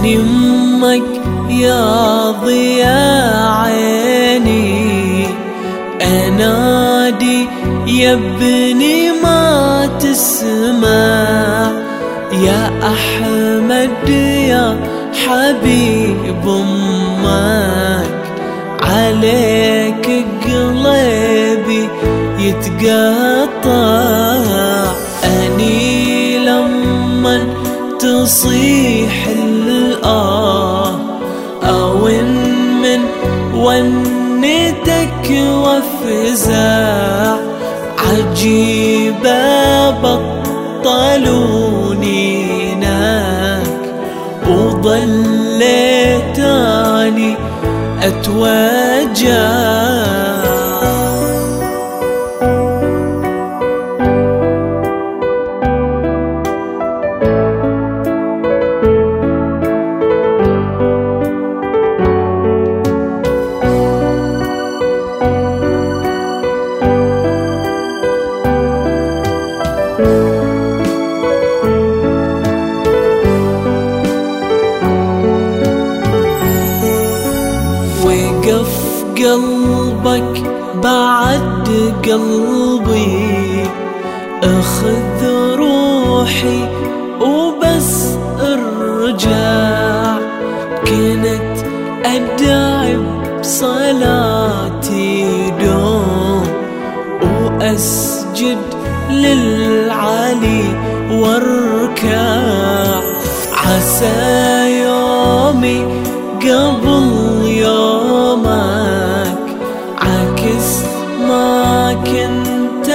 أني أمك يا ضياء عيني، أنادي يا ابني ما تسمع، يا أحمد يا حبيب أمك، عليك قلبي يتقطع. أني لما تصيح الآه أون من ونتك وفزع، عجيبة بطلوني ناك وظليت أني أتوجع. وقف قلبك بعد قلبي، اخذ روحي وبس ارجع، كنت ادعي بصلاتي دوم واسجد للعلي واركع، عسى يومي قبل يومك عكس ما كنت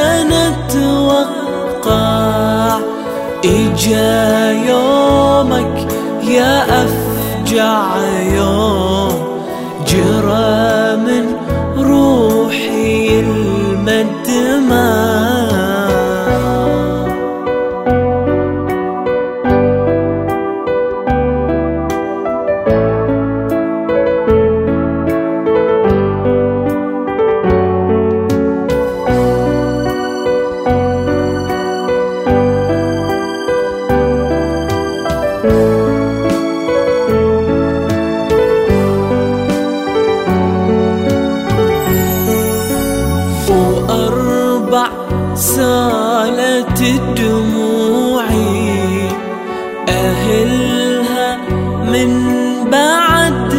نتوقع، إجا يومك يا أفجع يوم، جرى من روحي المدمع. وأربع سالت دموعي، أهلها من بعد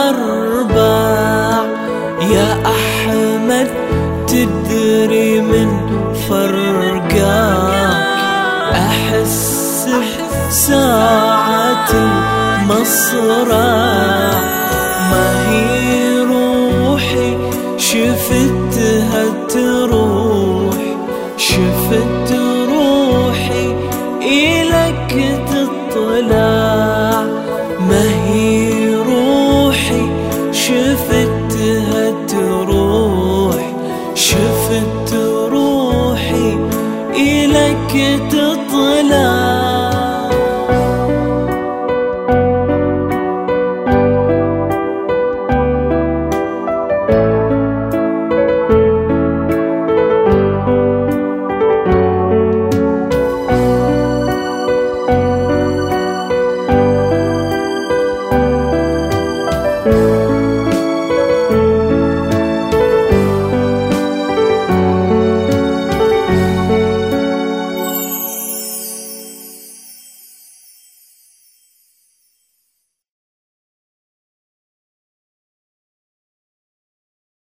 أربع، يا أحمد تدري من فرقاك، أحس بساعة المصرع، ما هي روحي شفتها تروح، شفت روحي إلك تطلع.